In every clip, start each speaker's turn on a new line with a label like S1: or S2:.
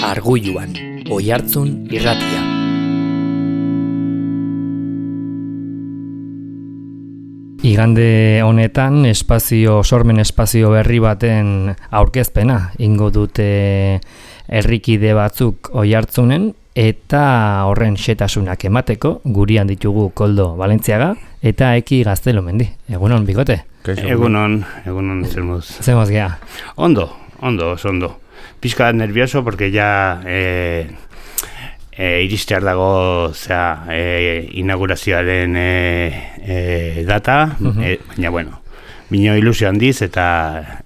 S1: Arguluan, Oihartzun irratia. Igande honetan sormen espazio berri baten aurkezpena ingo dute herrikide batzuk Oihartzunen, eta horren xetasunak emateko gurean ditugu Koldo Valentziaga eta Eki Gaztelumendi. Egunon, Bikote?
S2: Egunon, Zelmuz.
S1: Zemuz gea?
S2: Ondo. Pizka nervioso porque ya iristear dago inaugurazioaren data, baina bueno, bino ilusio handiz eta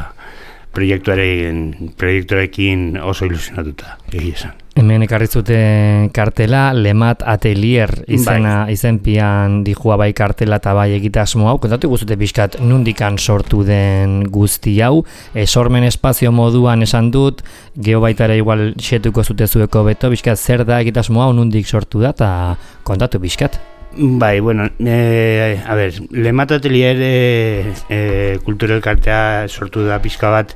S2: proiektuarekin oso ilusionatuta egia esan.
S1: Hemen ekarri zuten kartela, Lemat Atelier izenpian dijua bai kartela eta bai egitasmo hau. Kontatu guztute pixkat nundikan sortu den guzti hau. Sormen espazio moduan esan dut, geho baitara igual xetuko zute zueko beto, pixkat zer da egitasmo hau nundik sortu da eta kontatu pixkat.
S2: Bai, bueno, Lemat Atelier kulturel kartea sortu da pixka bat,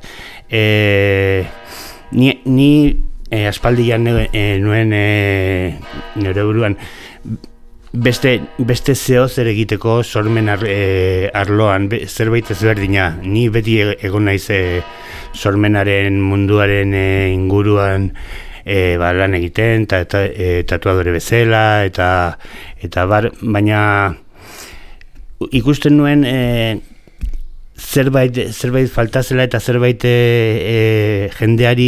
S2: ni aspaldian nuen nire buruan beste zeo zer egiteko sormen arloan zerbait ezberdina. Ni beti egon naiz sormenaren munduaren inguruan lan egiten tatuadore bezala eta baina ikusten nuen zerbait faltazela eta zerbait jendeari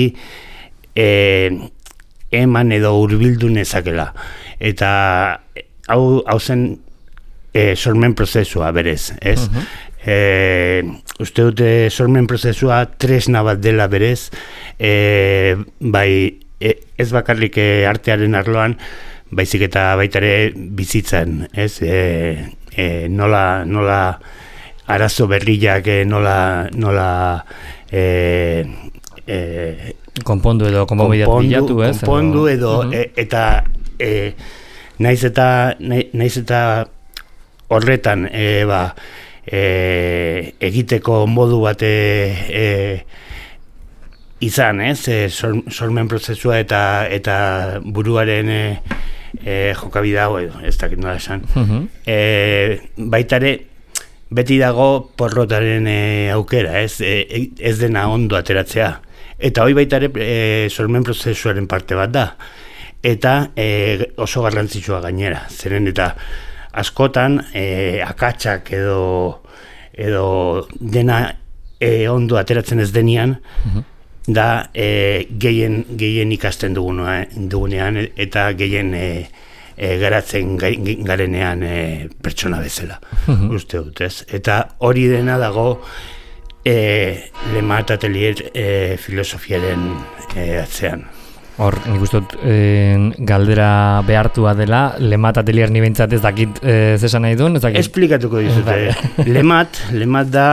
S2: eman edo hurbildu nezakela. Eta hau zen sormen prozesua berez, ez? Uste dute sormen prozesua tresna bat dela berez, bai ez bakarrik artearen arloan, baizik eta baitare bizitzan, ez? Nola arazo berriak, nola
S1: konpondu edo bilatu, ez?
S2: Konpondu edo, eta naiz eta horretan egiteko modu bat izan, ez? Sormen prozesua eta buruaren jokabide hau edo, ez dakit nola esan. Baitare, beti dago porrotaren aukera, ez dena ondo ateratzea. Eta hori baita ere sormen prozesuaren parte bat da. Eta oso garrantzitsua gainera. Zeren eta askotan akatsak edo dena ondo ateratzen ez denian, da gehien ikasten dugunean eta gehien garatzen garenean pertsona bezala. Uste dut, ez? Eta hori dena dago Lemat Atelier filosofiaren atzean.
S1: Hor, nik uste dut galdera behartua dela, Lemat Atelier ni behintzat ez dakit zesan nahi duen?
S2: Esplikatuko dizute. Lemat da,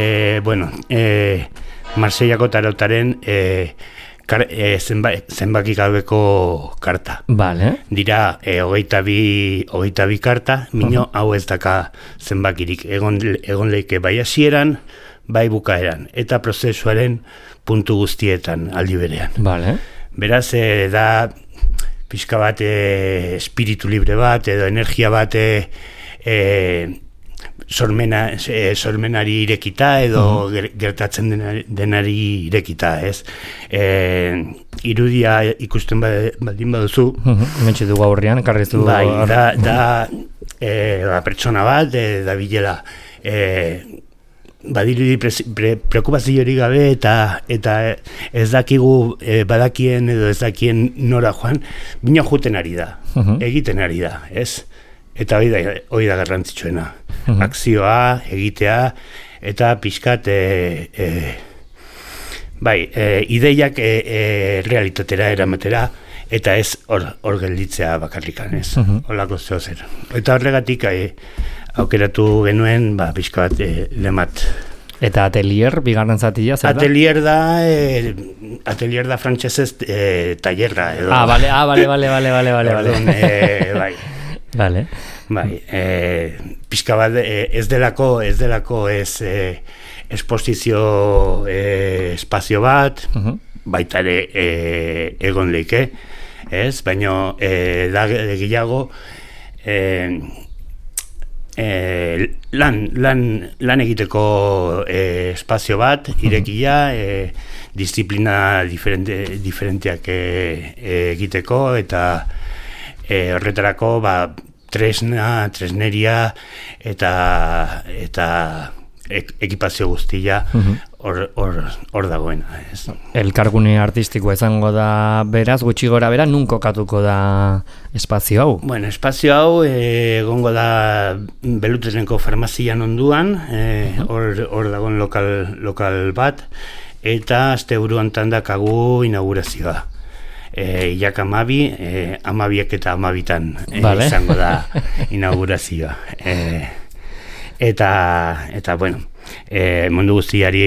S2: Marseillako tarotaren zenbaki gabeko karta.
S1: Vale.
S2: Dira, 22 karta, mino hau ez daka zenbakirik. Egon leike bai hasieran, bai bukaeran, eta prozesuaren puntu guztietan aldi berean.
S1: Vale.
S2: Beraz, da pixka bat espiritu libre bat, edo energia bat sormenari irekita, edo gertatzen denari irekita, ez? Irudia ikusten baldin baduzu.
S1: Mentxe dugu aurrean, karrizu.
S2: Bai, da pertsona bat, da bilela, badirudi preokupazio hori gabe eta ez dakigu badakien edo ez dakien nora joan, bina juten ari da, egiten ari da, ez? Eta hori da garrantzitsuena. Akzioa, egitea, eta pixkat ideiak realitatera eramatera, eta ez hor gelditzea bakarrikan, ez? Holako zeo zer. Eta horregatik aukeratu genuen, pixka bat Lemat.
S1: Eta Atelier, bigarren zatia, zer da?
S2: Atelier da frantsesez tallerra.
S1: Vale.
S2: Vale. Bai, pixka bat ez delako esposizio espazio bat, baita ere egon leike, ez? Baina da gehiago lan egiteko espazio bat, irekia, disiplina diferenteak egiteko, eta horretarako tresneria eta ekipazio guztia hor dagoena.
S1: Elkargune artistikoa izango da beraz, gutxi gora bera, nun kokatuko da espazio hau?
S2: Bueno, espazio hau egongo da Belutreneko farmazian onduan, hor dagoen lokal bat, eta asteburu hontan daukagu inaugurazioa. Ilak 12, 12 eta 12 izango da inaugurazioa. Eta bueno, mundu guztiari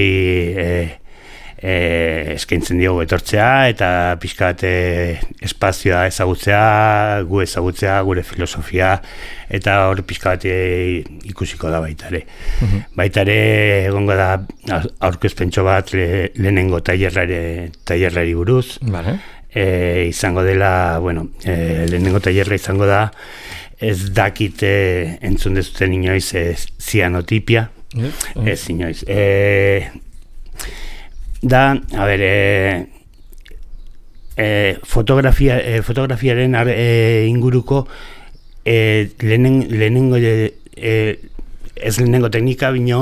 S2: eskaintzen diogu etortzea, eta pixkat espazioa ezagutzea, gu ezagutzea, gure filosofia, eta hor pixkat ikusiko da baita ere. Baita ere egongo da aurkezpentxo bat lehenengo tailerrari buruz. Izango dela, bueno, lehenengo tailerra izango da, ez dakit entzun dezuten inoiz zianotipia, ez inoiz. Da, a ber, fotografiaren inguruko lehenengo ez lehenengo teknika, bino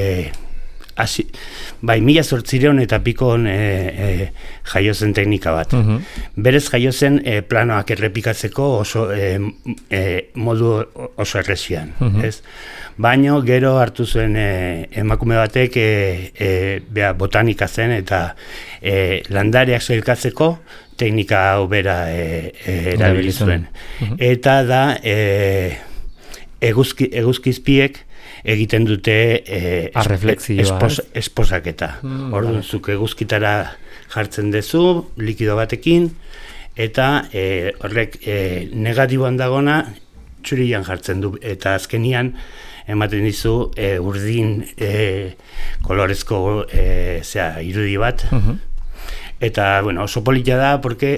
S2: bai, 1800 eta pikon jaiozen teknika bat. Berez jaiozen planoak errepikatzeko oso modu oso errezian. Baina gero hartu zuen emakume batek botanika zen eta landareak sailkatzeko teknika hau bera erabili zuen. Eta da eguzkizpiek egiten dute esposaketa. Orduan, zuk eguzkitara jartzen dezu, likido batekin, eta horrek negatiboan dagona txurian jartzen du, eta azkenian ematen dizu urdin kolorezko irudi bat. Eta, bueno, oso polita da, porque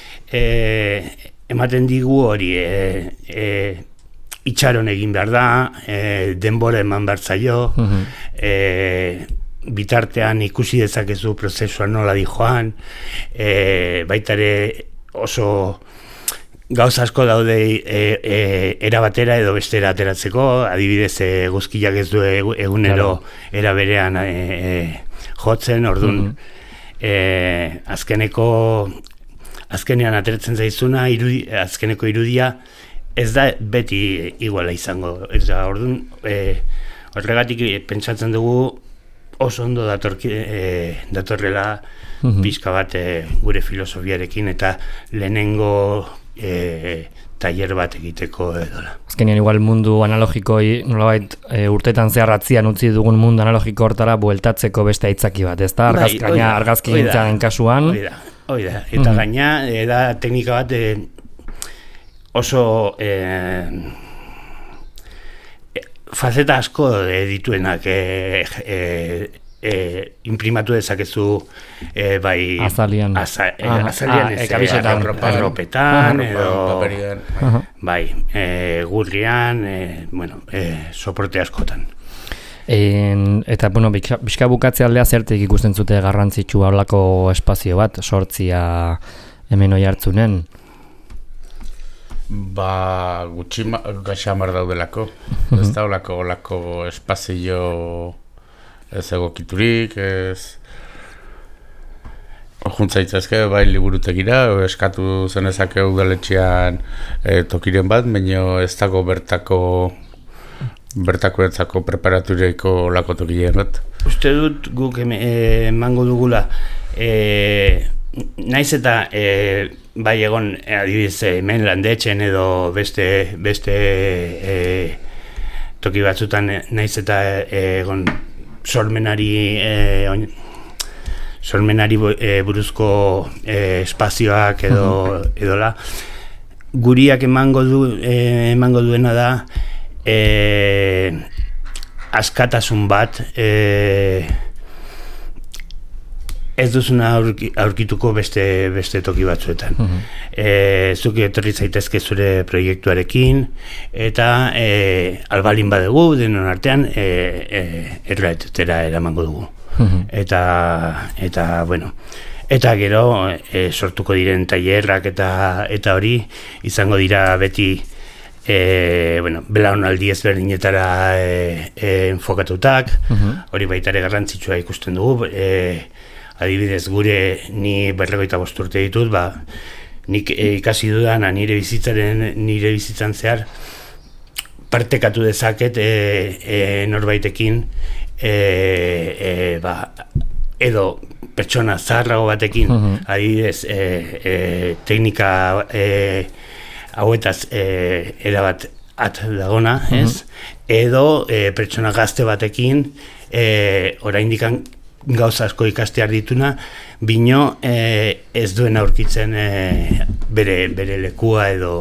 S2: ematen digu hori itxaron egin behar da, denbora eman behar zaio, bitartean ikusi dezakezu prozesua nola di joan, baita ere oso gauza asko daude era batera edo bestera ateratzeko, adibidez eguzkiak ez du egunero era berean jotzen, orduan azkenean ateratzen zaizuna, azkeneko irudia ez da beti iguala izango. Orduan, horregatik pentsatzen dugu oso ondo datorrela pixka bat gure filosofiarekin eta lehenengo tailer bat egiteko edola.
S1: Azkenean igual mundu analogikoi nolabait urtetan zeharratzian utzi dugun mundu analogiko hortara bueltatzeko beste aitzaki bat, ez da? Argazki gintzaren kasuan.
S2: Hoi da, eta gaina da teknika bat oso faceta asko dituenak imprimatu dezakezu bai
S1: azalian
S2: arropetan edo bai gurrian soporte askotan.
S1: Eta, bueno, bizka bukatze aldea zertik ikusten zute garrantzitsua holako espazio bat, sortzia hemen oi hartzunen?
S3: Gutxi gaxamar daudelako. Ez da olako espazio ez egokiturik, ez juntzaitzazke bai liburutegira, eskatu zenezake udaletxean tokiren bat, baina ez dago bertako etzako preparatureiko olako tokiren bat.
S2: Uste dut guk emango dugula naiz eta bai egon adibidez hemen landetxen edo beste toki batzutan naiz eta egon sormenari buruzko espazioak edola guriak emango duena da askatasun bat ez duzuna aurkituko beste toki batzuetan. Zuk etorri zaitezke zure proiektuarekin, eta albalin badugu, denon artean, erraetera eramango dugu. Eta bueno, eta gero sortuko diren tailerrak eta hori izango dira beti belaunaldi ezberdinetara enfokatutak, hori baita ere garrantzitsua ikusten dugu. Adibidez, ni 45 urte ditut, nik ikasi dudan nire bizitzan zehar partekatu dezaket norbaitekin, edo pertsona zaharrago batekin, adibidez, teknika hauetaz erabat dagona, ez? Edo pertsona gazte batekin oraindik gauza asko ikastear dituna, bino ez duen aurkitzen bere lekua edo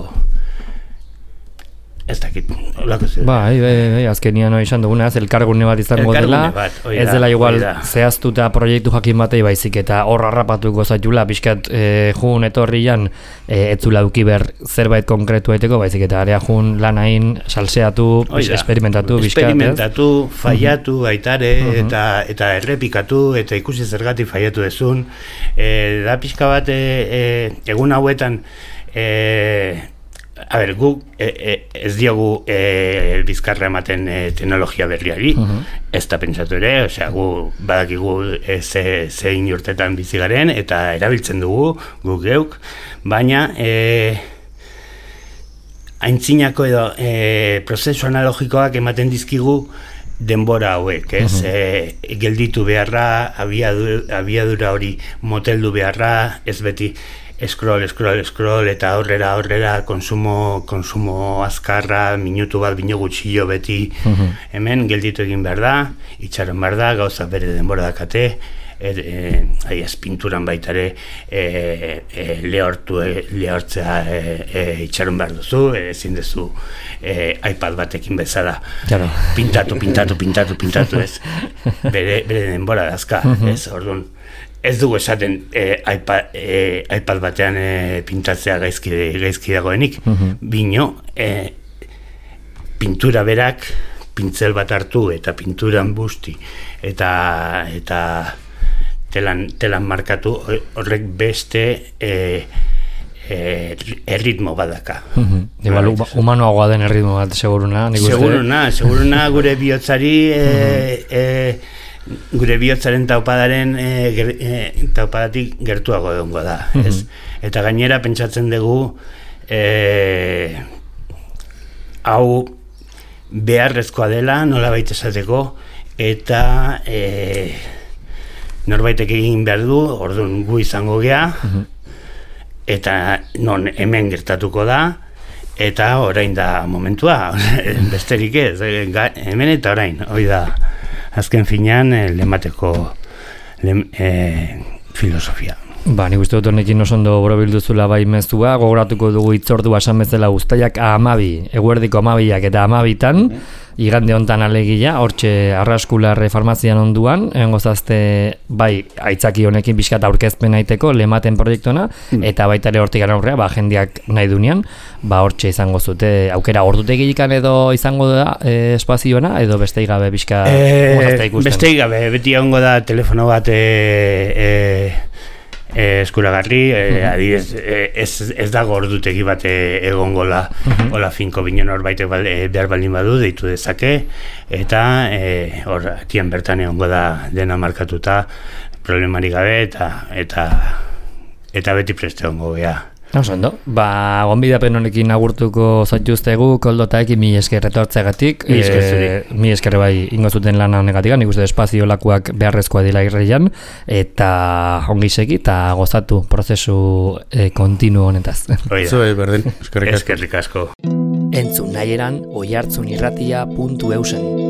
S2: ez dakit, olako zer.
S1: Azkenian izan duguna, elkargune bat izango dela, ez dela igual zehaztuta proiektu jakin batei baizik, eta hor harrapatuko zaitula, pixkat jun etorrian, etzula duki ber zerbait konkretu aiteko, baizik eta area jun lanain salseatu, experimentatu,
S2: faiatu baitare, eta errepikatu, eta ikusi zergatik faiatu dezun. Da pixka bat, egun hauetan, guk ez diogu bizkarra ematen teknologia berriari, ez da pentsatu ere, gu badakigu zein urtetan bizi garen, eta erabiltzen dugu guk geuk, baina aintzinako edo prozesu analogikoak ematen dizkigu denbora hauek, ez? Gelditu beharra, abiadura hori moteldu beharra, ez beti scroll, eta aurrera, konsumo azkarra, minutu bat, bino gutxillo beti, hemen gelditu egin behar da, itxaron behar da, gauza bere denbora dakate, pinturan baitare lehortzea itxaron behar duzu, ezin duzu iPad batekin bezala pintatu, ez? Bere denbora dazka, ez? Orduan, ez dugu esaten iPad batean pintatzea gaizki dagoenik, bino pintura berak, pintzel bat hartu eta pinturan busti eta telan markatu, horrek beste erritmo badaka.
S1: Humanoagoa den erritmo bat, seguruna.
S2: Seguruna gure bihotzari gure bihotzaren taupadatik gertuago egongo da, ez? Eta gainera pentsatzen dugu hau beharrezkoa dela, nolabait esateko, eta norbaitek egin behar du, orduan gu izango gea, eta non hemen gertatuko da, eta orain da momentua, besterik ez, hemen eta orain, hori da. Azken finean, lemateko filosofia.
S1: Nik uste dut honekin oso ondo borobilduzula bai mezua, gogoratuko dugu itzordua esan bezala guztaiak 12, eguerdiko 12ak eta 12tan, igande hontan alegia, hortxe Arraskular farmazian onduan, gozazte bai aitzaki honekin pixkat aurkezpen aiteko lematen proiektona, eta baita ere hortik aurrea, jendeak nahi dunean, hortxe izango zute, aukera ordutegikan edo izango da espazioena, edo bestei gabe pixka ikusten?
S2: Bestei gabe, beti egongo da telefono bat eskuragarri, adibidez, ez dago ordutegi bat egongola, hola finko bino norbaitek behar baldin badu, deitu dezake, eta hor, tien bertan egongo da dena markatuta, problemari gabe, eta beti preste egongo gea.
S1: Ondo, gonbidapen honekin agurtuko zaituztegu, Koldo eta Eki, mi esker etortzeagatik, mi esker bai ingo zuten lana honegatik, nik uste espazio lakuak beharrezkoa dila irreian, eta ongi segi eta gozatu prozesu kontinu honetaz.
S3: Zuei, berdin,
S2: eskerrik asko.
S1: Entzun nahi eran, oihartzunirratia.eusen.